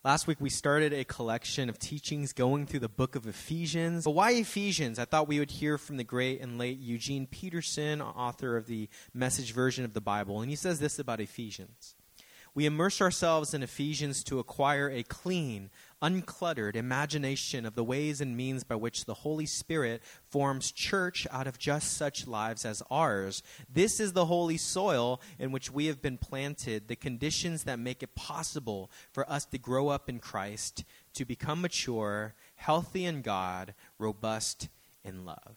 Last week, we started a collection of teachings going through the book of Ephesians. But why Ephesians? I thought we would hear from the great and late Eugene Peterson, author of the Message version of the Bible. And he says this about Ephesians. We immerse ourselves in Ephesians to acquire a clean, uncluttered imagination of the ways and means by which the Holy Spirit forms church out of just such lives as ours. This is the holy soil in which we have been planted, the conditions that make it possible for us to grow up in Christ, to become mature, healthy in God, robust in love.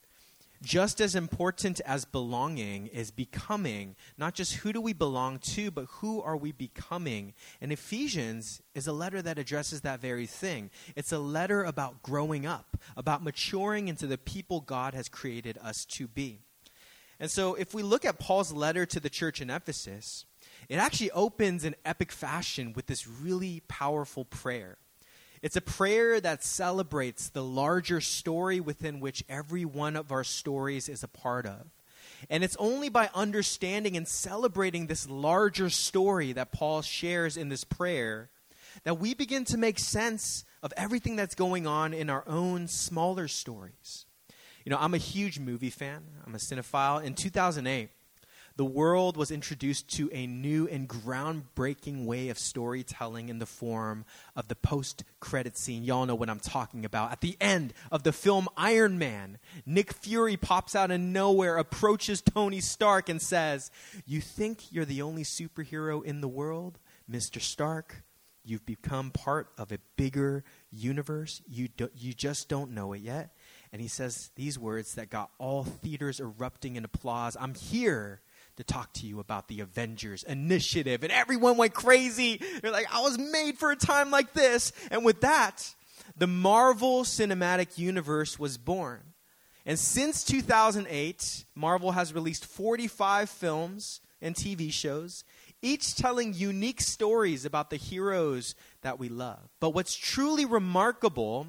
Just as important as belonging is becoming, not just who do we belong to, but who are we becoming. And Ephesians is a letter that addresses that very thing. It's a letter about growing up, about maturing into the people God has created us to be. And so if we look at Paul's letter to the church in Ephesus, it actually opens in epic fashion with this really powerful prayer. It's a prayer that celebrates the larger story within which every one of our stories is a part of. And it's only by understanding and celebrating this larger story that Paul shares in this prayer that we begin to make sense of everything that's going on in our own smaller stories. You know, I'm a huge movie fan. I'm a cinephile. In 2008, the world was introduced to a new and groundbreaking way of storytelling in the form of the post-credit scene. Y'all know what I'm talking about. At the end of the film Iron Man, Nick Fury pops out of nowhere, approaches Tony Stark and says, "You think you're the only superhero in the world, Mr. Stark? You've become part of a bigger universe. You just don't know it yet." And he says these words that got all theaters erupting in applause. "I'm here to talk to you about the Avengers Initiative." And everyone went crazy. They're like, I was made for a time like this. And with that, the Marvel Cinematic Universe was born. And since 2008, Marvel has released 45 films and TV shows, each telling unique stories about the heroes that we love. But what's truly remarkable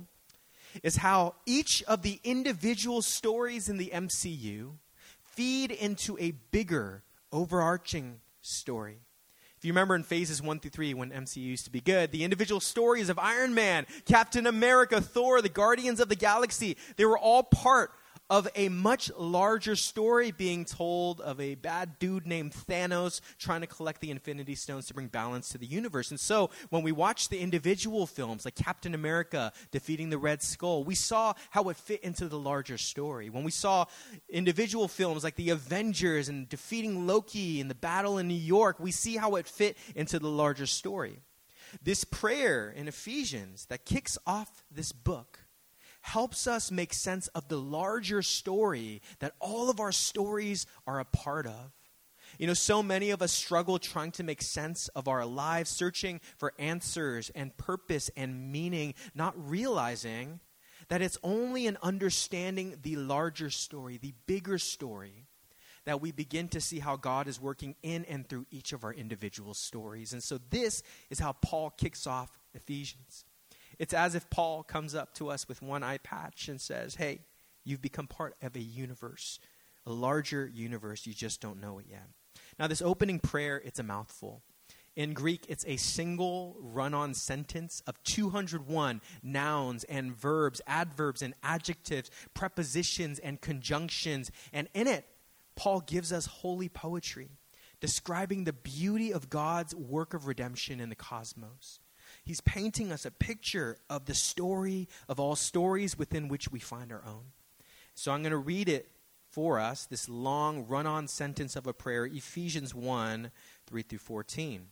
is how each of the individual stories in the MCU feed into a bigger, overarching story. If you remember in phases 1 through 3, when MCU used to be good, the individual stories of Iron Man, Captain America, Thor, the Guardians of the Galaxy, they were all part of a much larger story being told of a bad dude named Thanos trying to collect the Infinity Stones to bring balance to the universe. And so when we watched the individual films like Captain America defeating the Red Skull, we saw how it fit into the larger story. When we saw individual films like the Avengers and defeating Loki in the battle in New York, we see how it fit into the larger story. This prayer in Ephesians that kicks off this book helps us make sense of the larger story that all of our stories are a part of. You know, so many of us struggle trying to make sense of our lives, searching for answers and purpose and meaning, not realizing that it's only in understanding the larger story, the bigger story, that we begin to see how God is working in and through each of our individual stories. And so this is how Paul kicks off Ephesians. It's as if Paul comes up to us with one eye patch and says, hey, you've become part of a universe, a larger universe. You just don't know it yet. Now, this opening prayer, it's a mouthful. In Greek, it's a single run-on sentence of 201 nouns and verbs, adverbs and adjectives, prepositions and conjunctions. And in it, Paul gives us holy poetry, describing the beauty of God's work of redemption in the cosmos. He's painting us a picture of the story of all stories within which we find our own. So I'm going to read it for us, this long run-on sentence of a prayer, Ephesians 1, 3 through 14.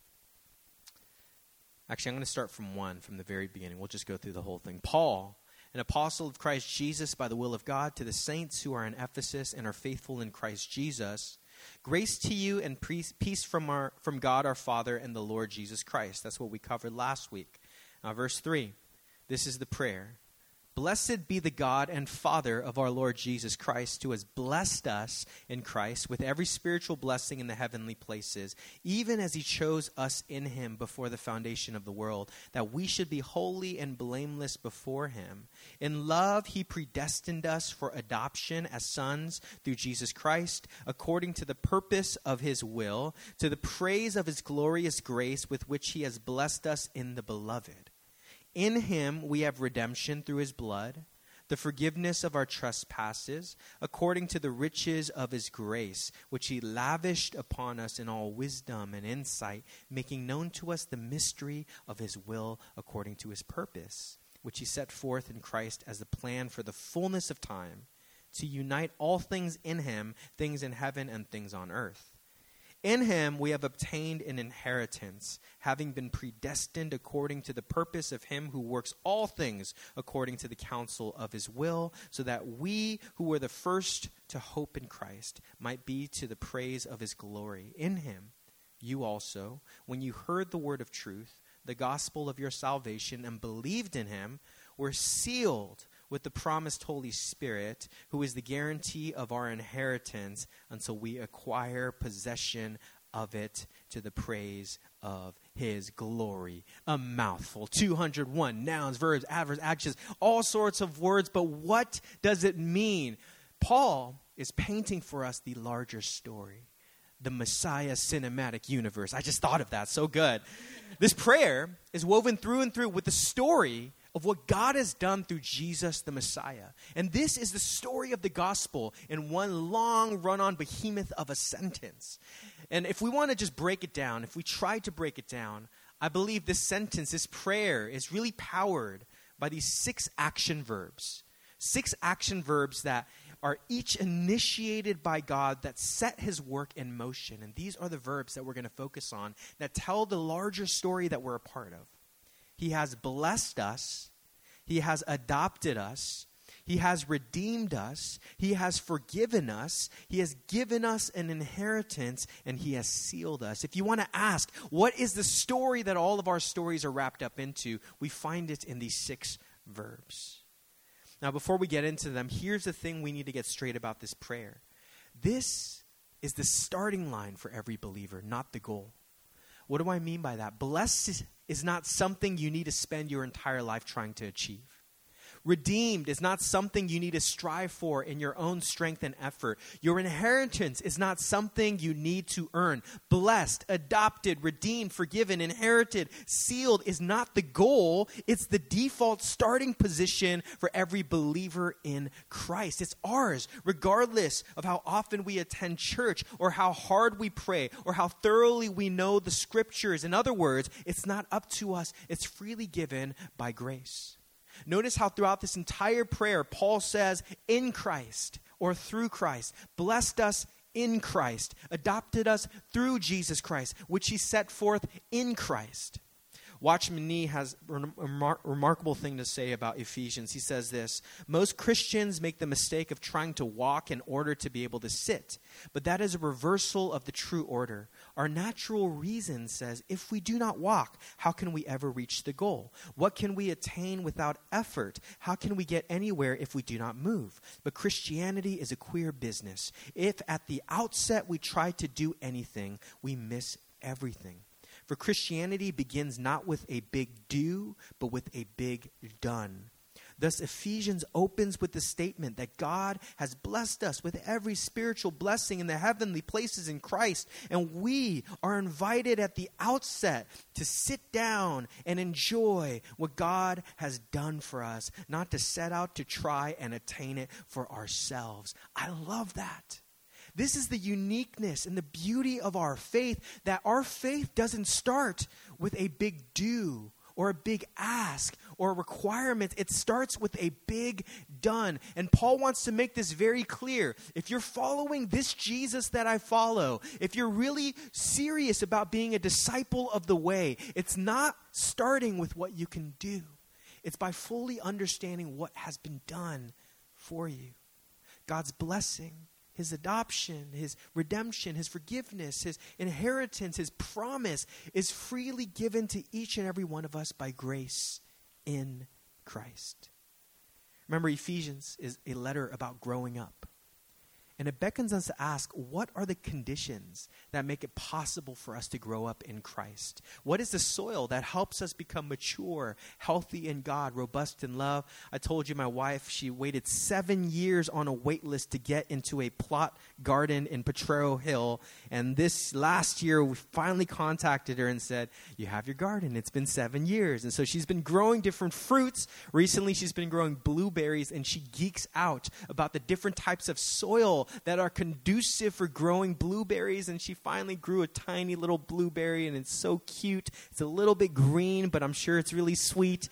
Actually, I'm going to start from 1, from the very beginning. We'll just go through the whole thing. Paul, an apostle of Christ Jesus by the will of God, to the saints who are in Ephesus and are faithful in Christ Jesus, grace to you and peace from God our Father and the Lord Jesus Christ. That's what we covered last week. Verse 3, this is the prayer. Blessed be the God and Father of our Lord Jesus Christ, who has blessed us in Christ with every spiritual blessing in the heavenly places, even as he chose us in him before the foundation of the world, that we should be holy and blameless before him. In love, he predestined us for adoption as sons through Jesus Christ, according to the purpose of his will, to the praise of his glorious grace with which he has blessed us in the Beloved. In him we have redemption through his blood, the forgiveness of our trespasses, according to the riches of his grace, which he lavished upon us in all wisdom and insight, making known to us the mystery of his will according to his purpose, which he set forth in Christ as the plan for the fullness of time, to unite all things in him, things in heaven and things on earth. In him we have obtained an inheritance, having been predestined according to the purpose of him who works all things according to the counsel of his will, so that we who were the first to hope in Christ might be to the praise of his glory. In him you also, when you heard the word of truth, the gospel of your salvation, and believed in him, were sealed with the promised Holy Spirit, who is the guarantee of our inheritance until we acquire possession of it to the praise of his glory. A mouthful. 201 nouns, verbs, adverbs, actions, all sorts of words. But what does it mean? Paul is painting for us the larger story, the Messiah cinematic universe. I just thought of that. So good. This prayer is woven through and through with the story of what God has done through Jesus the Messiah. And this is the story of the gospel in one long run-on behemoth of a sentence. And if we want to just break it down, if we try to break it down, I believe this sentence, this prayer, is really powered by these 6 action verbs. 6 action verbs that are each initiated by God that set his work in motion. And these are the verbs that we're going to focus on that tell the larger story that we're a part of. He has blessed us. He has adopted us. He has redeemed us. He has forgiven us. He has given us an inheritance, and he has sealed us. If you want to ask, what is the story that all of our stories are wrapped up into, we find it in these 6 verbs. Now, before we get into them, here's the thing we need to get straight about this prayer. This is the starting line for every believer, not the goal. What do I mean by that? Blessed is not something you need to spend your entire life trying to achieve. Redeemed is not something you need to strive for in your own strength and effort. Your inheritance is not something you need to earn. Blessed, adopted, redeemed, forgiven, inherited, sealed is not the goal. It's the default starting position for every believer in Christ. It's ours, regardless of how often we attend church or how hard we pray or how thoroughly we know the scriptures. In other words, it's not up to us. It's freely given by grace. Notice how throughout this entire prayer, Paul says, in Christ or through Christ, blessed us in Christ, adopted us through Jesus Christ, which he set forth in Christ. Watchman Nee has a remarkable thing to say about Ephesians. He says this: most Christians make the mistake of trying to walk in order to be able to sit, but that is a reversal of the true order. Our natural reason says, if we do not walk, how can we ever reach the goal? What can we attain without effort? How can we get anywhere if we do not move? But Christianity is a queer business. If at the outset we try to do anything, we miss everything. For Christianity begins not with a big do, but with a big done. Thus, Ephesians opens with the statement that God has blessed us with every spiritual blessing in the heavenly places in Christ, and we are invited at the outset to sit down and enjoy what God has done for us, not to set out to try and attain it for ourselves. I love that. This is the uniqueness and the beauty of our faith, that our faith doesn't start with a big do or a big ask or a requirement. It starts with a big done. And Paul wants to make this very clear. If you're following this Jesus that I follow, if you're really serious about being a disciple of the way, it's not starting with what you can do. It's by fully understanding what has been done for you. God's blessing, his adoption, his redemption, his forgiveness, his inheritance, his promise is freely given to each and every one of us by grace in Christ. Remember, Ephesians is a letter about growing up. And it beckons us to ask, what are the conditions that make it possible for us to grow up in Christ? What is the soil that helps us become mature, healthy in God, robust in love? I told you my wife, she waited 7 years on a wait list to get into a plot garden in Potrero Hill. And this last year, we finally contacted her and said, you have your garden. It's been 7 years. And so she's been growing different fruits. Recently, she's been growing blueberries, and she geeks out about the different types of soil that are conducive for growing blueberries. And she finally grew a tiny little blueberry, and it's so cute. It's a little bit green, but I'm sure it's really sweet.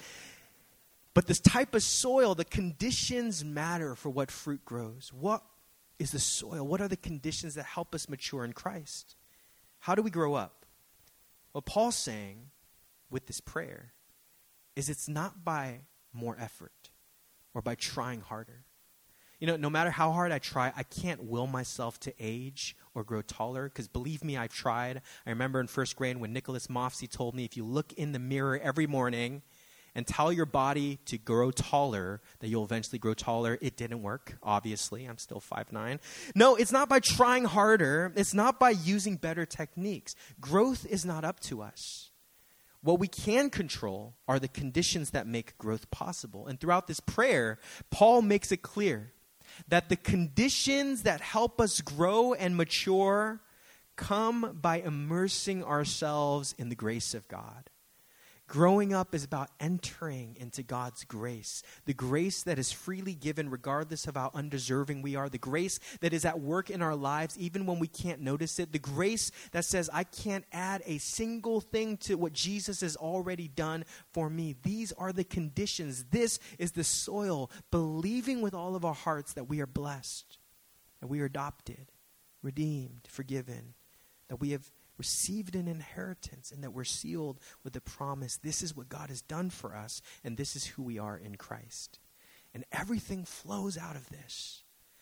But this type of soil, the conditions matter for what fruit grows. What is the soil? What are the conditions that help us mature in Christ? How do we grow up? What Paul's saying with this prayer is it's not by more effort or by trying harder. You know, no matter how hard I try, I can't will myself to age or grow taller, because believe me, I've tried. I remember in first grade when Nicholas Mofsey told me, if you look in the mirror every morning and tell your body to grow taller, that you'll eventually grow taller. It didn't work, obviously. I'm still 5'9". No, it's not by trying harder. It's not by using better techniques. Growth is not up to us. What we can control are the conditions that make growth possible. And throughout this prayer, Paul makes it clear that the conditions that help us grow and mature come by immersing ourselves in the grace of God. Growing up is about entering into God's grace, the grace that is freely given regardless of how undeserving we are, the grace that is at work in our lives even when we can't notice it, the grace that says I can't add a single thing to what Jesus has already done for me. These are the conditions. This is the soil, believing with all of our hearts that we are blessed, that we are adopted, redeemed, forgiven, that we have received an inheritance, and that we're sealed with the promise. This is what God has done for us, and this is who we are in Christ. And everything flows out of this.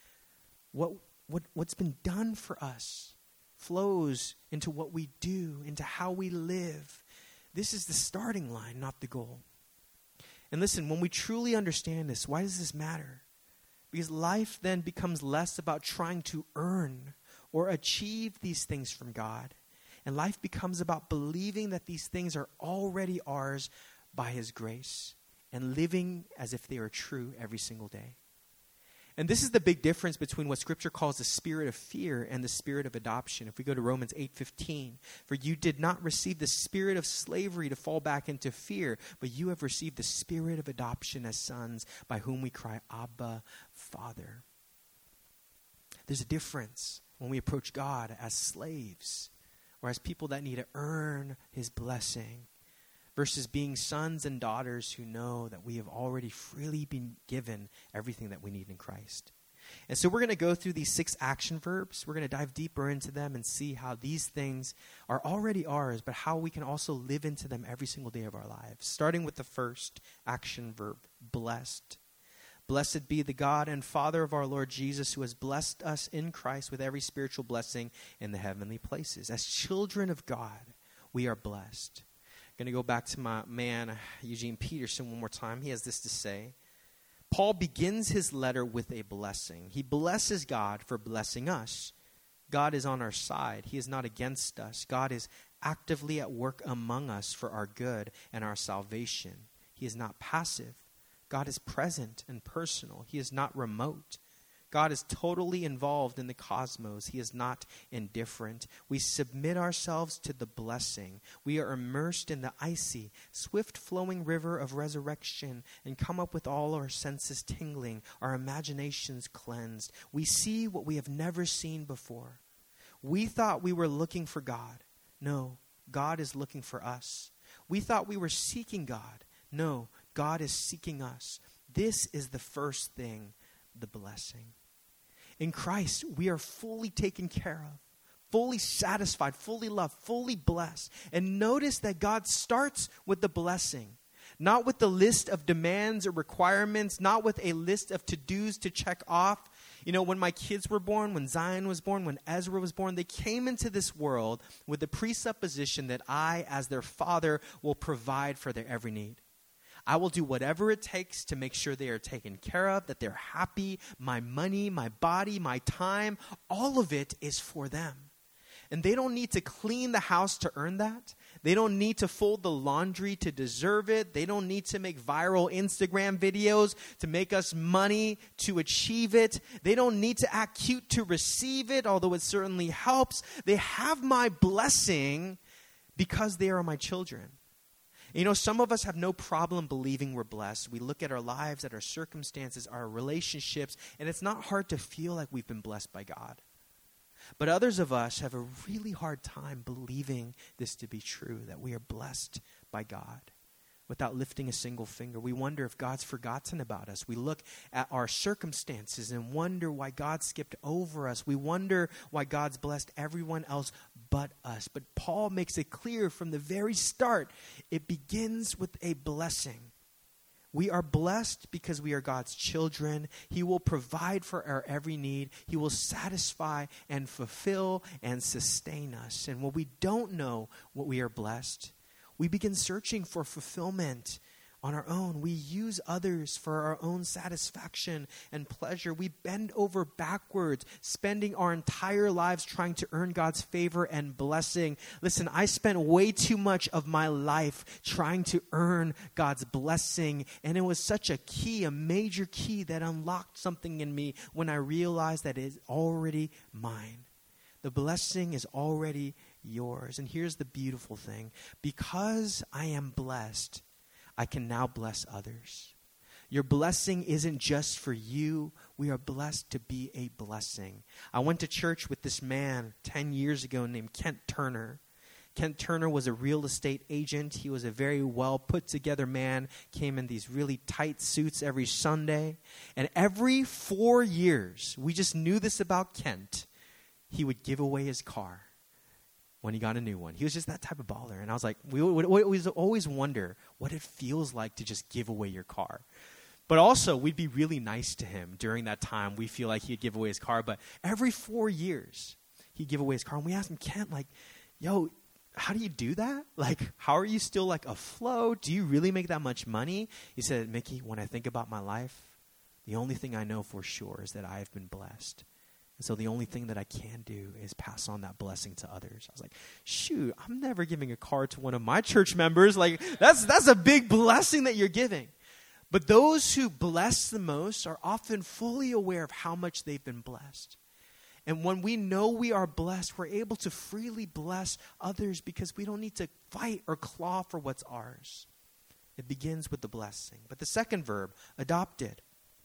What's been done for us flows into what we do, into how we live. This is the starting line, not the goal. And listen, when we truly understand this, why does this matter? Because life then becomes less about trying to earn or achieve these things from God. And life becomes about believing that these things are already ours by His grace and living as if they are true every single day. And this is the big difference between what Scripture calls the spirit of fear and the spirit of adoption. If we go to Romans 8:15, for you did not receive the spirit of slavery to fall back into fear, but you have received the spirit of adoption as sons, by whom we cry, Abba, Father. There's a difference when we approach God as slaves, or as people that need to earn His blessing, versus being sons and daughters who know that we have already freely been given everything that we need in Christ. And so we're going to go through these 6 action verbs. We're going to dive deeper into them and see how these things are already ours, but how we can also live into them every single day of our lives. Starting with the first action verb, blessed. Blessed be the God and Father of our Lord Jesus, who has blessed us in Christ with every spiritual blessing in the heavenly places. As children of God, we are blessed. I'm going to go back to my man, Eugene Peterson, one more time. He has this to say. Paul begins his letter with a blessing. He blesses God for blessing us. God is on our side. He is not against us. God is actively at work among us for our good and our salvation. He is not passive. God is present and personal. He is not remote. God is totally involved in the cosmos. He is not indifferent. We submit ourselves to the blessing. We are immersed in the icy, swift-flowing river of resurrection and come up with all our senses tingling, our imaginations cleansed. We see what we have never seen before. We thought we were looking for God. No, God is looking for us. We thought we were seeking God. No, God is seeking us. This is the first thing, the blessing. In Christ, we are fully taken care of, fully satisfied, fully loved, fully blessed. And notice that God starts with the blessing, not with the list of demands or requirements, not with a list of to-dos to check off. You know, when my kids were born, when Zion was born, when Ezra was born, they came into this world with the presupposition that I, as their father, will provide for their every need. I will do whatever it takes to make sure they are taken care of, that they're happy. My money, my body, my time, all of it is for them. And they don't need to clean the house to earn that. They don't need to fold the laundry to deserve it. They don't need to make viral Instagram videos to make us money to achieve it. They don't need to act cute to receive it, although it certainly helps. They have my blessing because they are my children. You know, some of us have no problem believing we're blessed. We look at our lives, at our circumstances, our relationships, and it's not hard to feel like we've been blessed by God. But others of us have a really hard time believing this to be true, that we are blessed by God without lifting a single finger. We wonder if God's forgotten about us. We look at our circumstances and wonder why God skipped over us. We wonder why God's blessed everyone else but us. But Paul makes it clear from the very start, it begins with a blessing. We are blessed because we are God's children. He will provide for our every need. He will satisfy and fulfill and sustain us. And when we don't know what we are blessed, we begin searching for fulfillment on our own. We use others for our own satisfaction and pleasure. We bend over backwards, spending our entire lives trying to earn God's favor and blessing. Listen, I spent way too much of my life trying to earn God's blessing, and it was such a major key that unlocked something in me when I realized that it is already mine. The blessing is already yours. And here's the beautiful thing. Because I am blessed, I can now bless others. Your blessing isn't just for you. We are blessed to be a blessing. I went to church with this man 10 years ago named Kent Turner. Kent Turner was a real estate agent. He was a very well put together man, came in these really tight suits every Sunday. And every 4 years, we just knew this about Kent, he would give away his car when he got a new one. He was just that type of baller. And I was like, we would always wonder what it feels like to just give away your car. But also, we'd be really nice to him during that time. We feel like he'd give away his car. But every 4 years, he'd give away his car. And we asked him, Kent, like, yo, how do you do that? Like, how are you still, like, afloat? Do you really make that much money? He said, Mickey, when I think about my life, the only thing I know for sure is that I have been blessed. And so the only thing that I can do is pass on that blessing to others. I was like, shoot, I'm never giving a car to one of my church members. Like, that's a big blessing that you're giving. But those who bless the most are often fully aware of how much they've been blessed. And when we know we are blessed, we're able to freely bless others because we don't need to fight or claw for what's ours. It begins with the blessing. But the second verb, adopted.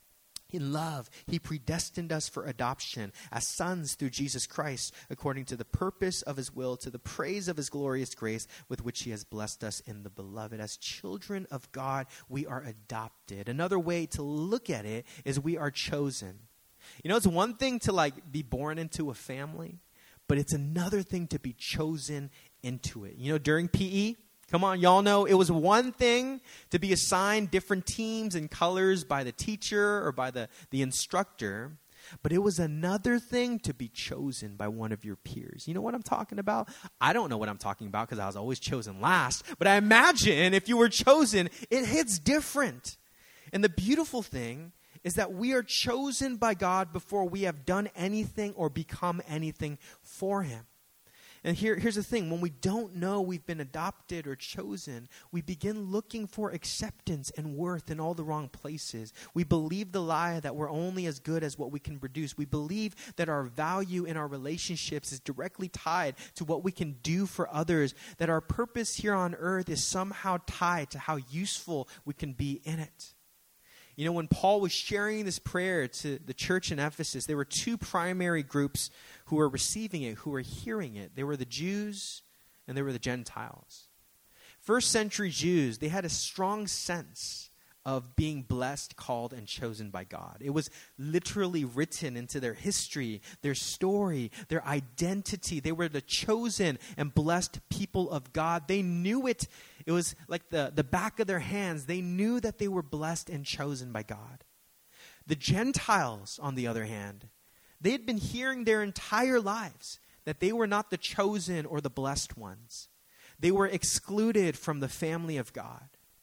In love, he predestined us for adoption as sons through Jesus Christ, according to the purpose of his will, to the praise of his glorious grace, with which he has blessed us in the beloved. As children of God, we are adopted. Another way to look at it is we are chosen. You know, it's one thing to like be born into a family, but it's another thing to be chosen into it. You know, during PE, come on, y'all know it was one thing to be assigned different teams and colors by the teacher or by the instructor, but it was another thing to be chosen by one of your peers. You know what I'm talking about? I don't know what I'm talking about because I was always chosen last, but I imagine if you were chosen, it hits different. And the beautiful thing is that we are chosen by God before we have done anything or become anything for him. And here's the thing. When we don't know we've been adopted or chosen, we begin looking for acceptance and worth in all the wrong places. We believe the lie that we're only as good as what we can produce. We believe that our value in our relationships is directly tied to what we can do for others, that our purpose here on earth is somehow tied to how useful we can be in it. You know, when Paul was sharing this prayer to the church in Ephesus, there were two primary groups who were receiving it, who were hearing it. They were the Jews and they were the Gentiles. First century Jews, they had a strong sense of being blessed, called, and chosen by God. It was literally written into their history, their story, their identity. They were the chosen and blessed people of God. They knew it. It was like the back of their hands. They knew that they were blessed and chosen by God. The Gentiles, on the other hand, they had been hearing their entire lives that they were not the chosen or the blessed ones. They were excluded from the family of God.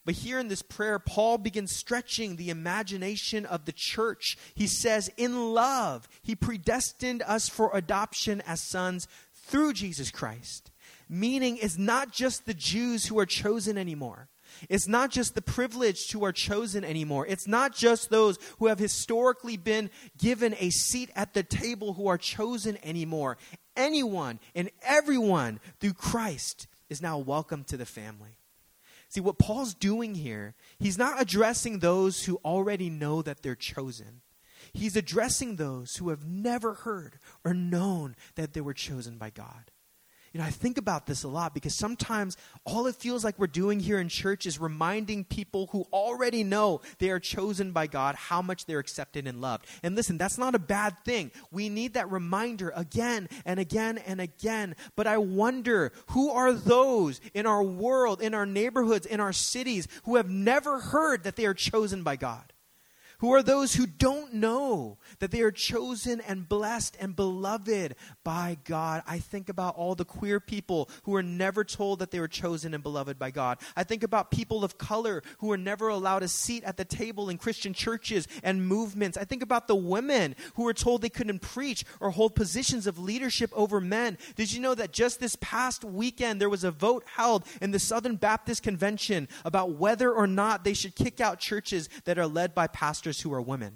But here in this prayer, Paul begins stretching the imagination of the church. He says, in love, he predestined us for adoption as sons through Jesus Christ. Meaning it's not just the Jews who are chosen anymore. It's not just the privileged who are chosen anymore. It's not just those who have historically been given a seat at the table who are chosen anymore. Anyone and everyone through Christ is now welcome to the family. See, what Paul's doing here, he's not addressing those who already know that they're chosen. He's addressing those who have never heard or known that they were chosen by God. You know, I think about this a lot because sometimes all it feels like we're doing here in church is reminding people who already know they are chosen by God how much they're accepted and loved. And listen, that's not a bad thing. We need that reminder again and again and again. But I wonder, who are those in our world, in our neighborhoods, in our cities who have never heard that they are chosen by God? Who are those who don't know that they are chosen and blessed and beloved by God? I think about all the queer people who were never told that they were chosen and beloved by God. I think about people of color who were never allowed a seat at the table in Christian churches and movements. I think about the women who were told they couldn't preach or hold positions of leadership over men. Did you know that just this past weekend there was a vote held in the Southern Baptist Convention about whether or not they should kick out churches that are led by pastors who are women?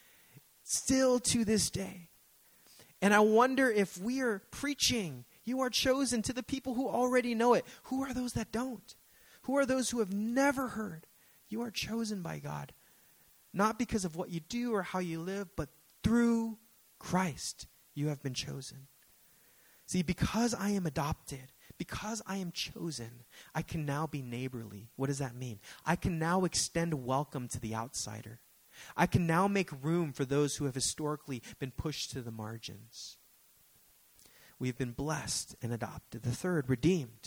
Still to this day. And I wonder if we are preaching, you are chosen, to the people who already know it. Who are those that don't? Who are those who have never heard? You are chosen by God. Not because of what you do or how you live, but through Christ you have been chosen. See, because I am adopted, because I am chosen, I can now be neighborly. What does that mean? I can now extend welcome to the outsider. I can now make room for those who have historically been pushed to the margins. We've been blessed and adopted. The third, redeemed.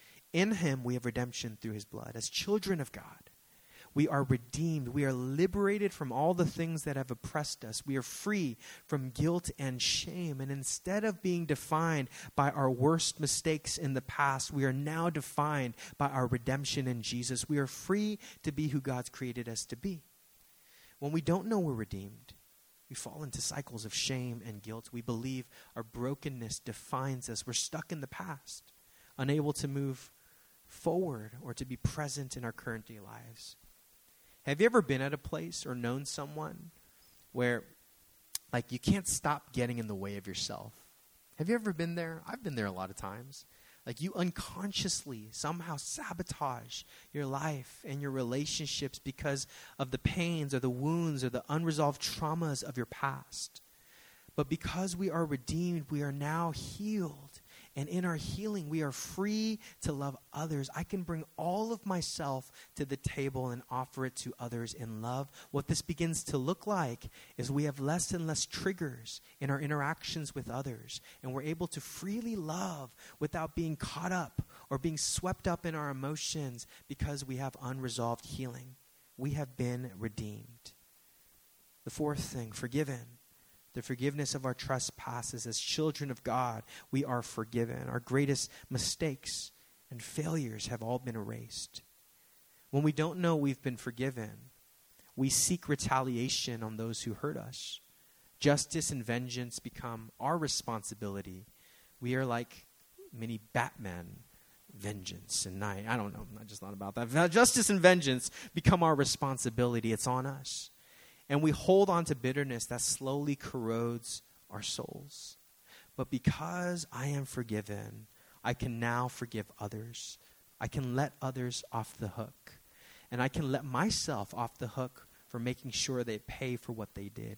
In him we have redemption through his blood. As children of God, we are redeemed. We are liberated from all the things that have oppressed us. We are free from guilt and shame. And instead of being defined by our worst mistakes in the past, we are now defined by our redemption in Jesus. We are free to be who God's created us to be. When we don't know we're redeemed, we fall into cycles of shame and guilt. We believe our brokenness defines us. We're stuck in the past, unable to move forward or to be present in our current day lives. Have you ever been at a place or known someone where, like, you can't stop getting in the way of yourself? Have you ever been there? I've been there a lot of times. Like, you unconsciously somehow sabotage your life and your relationships because of the pains or the wounds or the unresolved traumas of your past. But because we are redeemed, we are now healed. And in our healing, we are free to love others. I can bring all of myself to the table and offer it to others in love. What this begins to look like is we have less and less triggers in our interactions with others. And we're able to freely love without being caught up or being swept up in our emotions because we have unresolved healing. We have been redeemed. The fourth thing, forgiven. The forgiveness of our trespasses. As children of God, we are forgiven. Our greatest mistakes and failures have all been erased. When we don't know we've been forgiven, we seek retaliation on those who hurt us. Justice and vengeance become our responsibility. We are like mini Batman, vengeance and night. I don't know. I'm just not about that. Justice and vengeance become our responsibility. It's on us. And we hold on to bitterness that slowly corrodes our souls. But because I am forgiven, I can now forgive others. I can let others off the hook. And I can let myself off the hook for making sure they pay for what they did.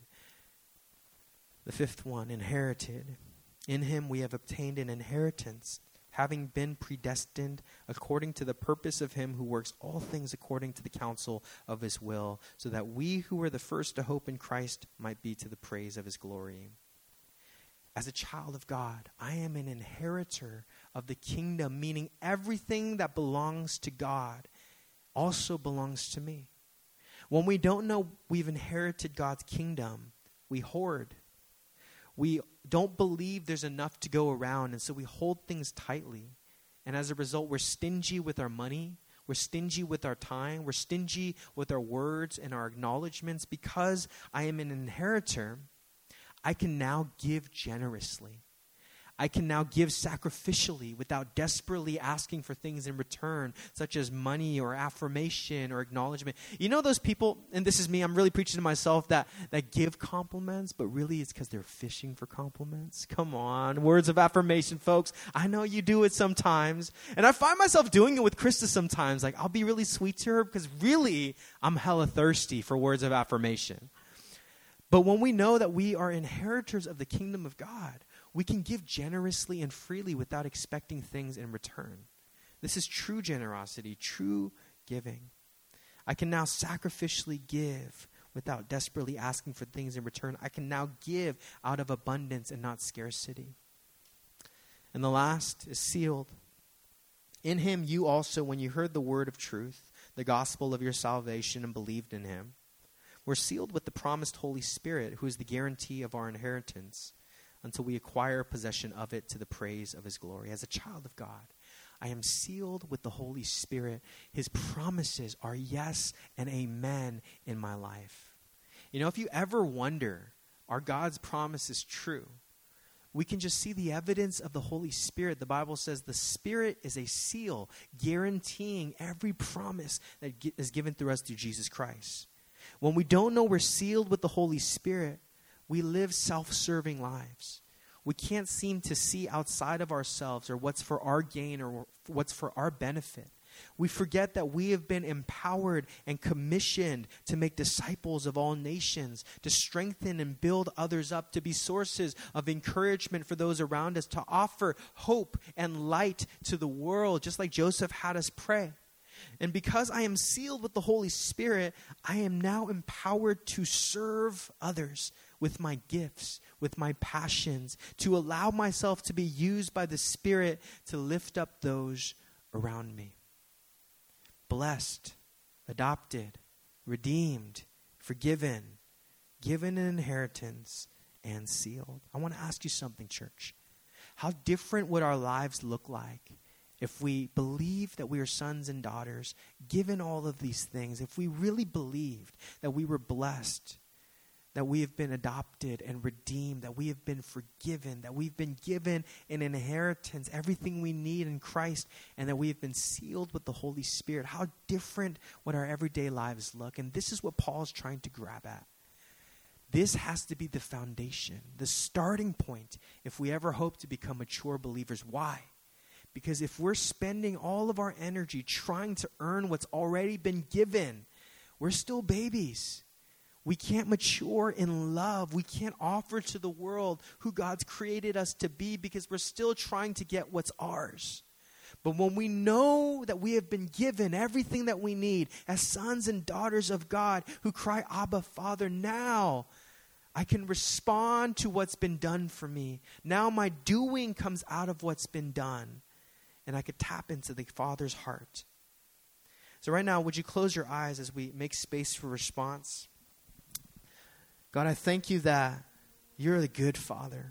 The fifth one, inherited. In him we have obtained an inheritance, having been predestined according to the purpose of him who works all things according to the counsel of his will, so that we who were the first to hope in Christ might be to the praise of his glory. As a child of God, I am an inheritor of the kingdom, meaning everything that belongs to God also belongs to me. When we don't know we've inherited God's kingdom, we hoard. We don't believe there's enough to go around, and so we hold things tightly. And as a result, we're stingy with our money. We're stingy with our time. We're stingy with our words and our acknowledgments. Because I am an inheritor, I can now give generously. I can now give sacrificially without desperately asking for things in return, such as money or affirmation or acknowledgement. You know those people, and this is me, I'm really preaching to myself, that give compliments, but really it's because they're fishing for compliments? Come on, words of affirmation, folks. I know you do it sometimes. And I find myself doing it with Krista sometimes. Like, I'll be really sweet to her because really I'm hella thirsty for words of affirmation. But when we know that we are inheritors of the kingdom of God, we can give generously and freely without expecting things in return. This is true generosity, true giving. I can now sacrificially give without desperately asking for things in return. I can now give out of abundance and not scarcity. And the last is sealed. In him you also, when you heard the word of truth, the gospel of your salvation, and believed in him, were sealed with the promised Holy Spirit, who is the guarantee of our inheritance, until we acquire possession of it to the praise of his glory. As a child of God, I am sealed with the Holy Spirit. His promises are yes and amen in my life. You know, if you ever wonder, are God's promises true? We can just see the evidence of the Holy Spirit. The Bible says the Spirit is a seal guaranteeing every promise that is given through us through Jesus Christ. When we don't know we're sealed with the Holy Spirit, we live self-serving lives. We can't seem to see outside of ourselves or what's for our gain or what's for our benefit. We forget that we have been empowered and commissioned to make disciples of all nations, to strengthen and build others up, to be sources of encouragement for those around us, to offer hope and light to the world, just like Joseph had us pray. And because I am sealed with the Holy Spirit, I am now empowered to serve others with my gifts, with my passions, to allow myself to be used by the Spirit to lift up those around me. Blessed, adopted, redeemed, forgiven, given an inheritance, and sealed. I want to ask you something, church. How different would our lives look like if we believed that we are sons and daughters, given all of these things, if we really believed that we were blessed, that we have been adopted and redeemed, that we have been forgiven, that we've been given an inheritance, everything we need in Christ, and that we have been sealed with the Holy Spirit. How different would our everyday lives look? And this is what Paul's trying to grab at. This has to be the foundation, the starting point, if we ever hope to become mature believers. Why? Because if we're spending all of our energy trying to earn what's already been given, we're still babies. We can't mature in love. We can't offer to the world who God's created us to be because we're still trying to get what's ours. But when we know that we have been given everything that we need as sons and daughters of God who cry, Abba, Father, now I can respond to what's been done for me. Now my doing comes out of what's been done. And I could tap into the Father's heart. So right now, would you close your eyes as we make space for response? God, I thank you that you're the good Father.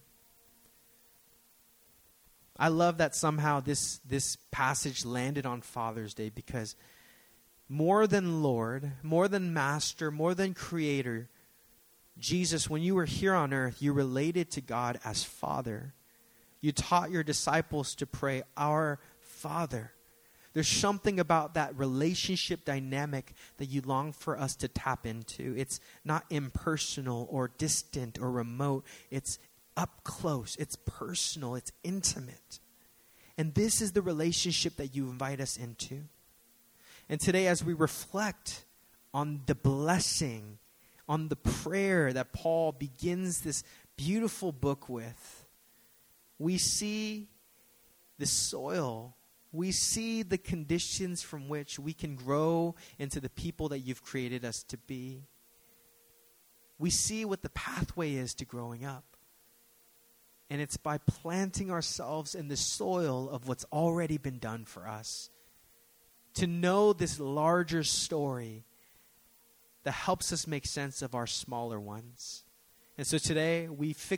I love that somehow this passage landed on Father's Day because more than Lord, more than Master, more than Creator, Jesus, when you were here on earth, you related to God as Father. You taught your disciples to pray, Our Father. There's something about that relationship dynamic that you long for us to tap into. It's not impersonal or distant or remote. It's up close. It's personal. It's intimate. And this is the relationship that you invite us into. And today, as we reflect on the blessing, on the prayer that Paul begins this beautiful book with, we see the soil. We see the conditions from which we can grow into the people that you've created us to be. We see what the pathway is to growing up. And it's by planting ourselves in the soil of what's already been done for us. To know this larger story that helps us make sense of our smaller ones. And so today we fix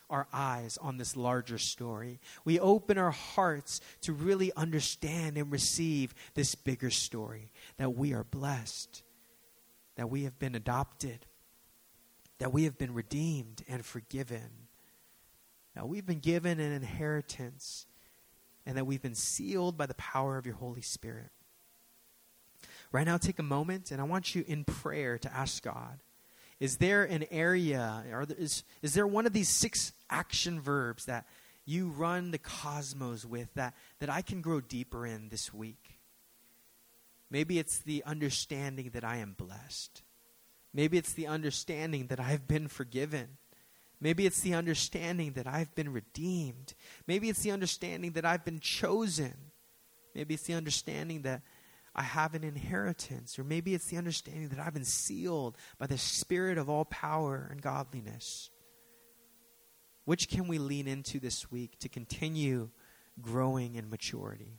our eyes on this larger story. We open our hearts to really understand and receive this bigger story, that we are blessed, that we have been adopted, that we have been redeemed and forgiven, that we've been given an inheritance, and that we've been sealed by the power of your Holy Spirit. Right now, take a moment, and I want you in prayer to ask God, is there an area, or is there one of these 6 action verbs that you run the cosmos with that I can grow deeper in this week? Maybe it's the understanding that I am blessed. Maybe it's the understanding that I've been forgiven. Maybe it's the understanding that I've been redeemed. Maybe it's the understanding that I've been chosen. Maybe it's the understanding that I have an inheritance. Or maybe it's the understanding that I've been sealed by the Spirit of all power and godliness. Which can we lean into this week to continue growing in maturity?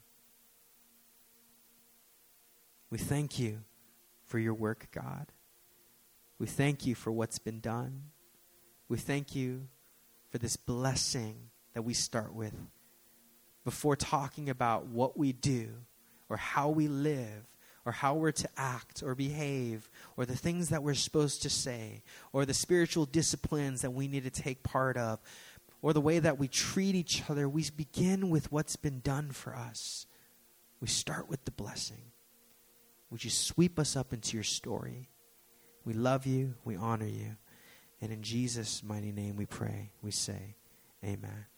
We thank you for your work, God. We thank you for what's been done. We thank you for this blessing that we start with. Before talking about what we do, or how we live, or how we're to act or behave, or the things that we're supposed to say, or the spiritual disciplines that we need to take part of, or the way that we treat each other, we begin with what's been done for us. We start with the blessing. Would you sweep us up into your story? We love you. We honor you. And in Jesus' mighty name we pray. We say, amen.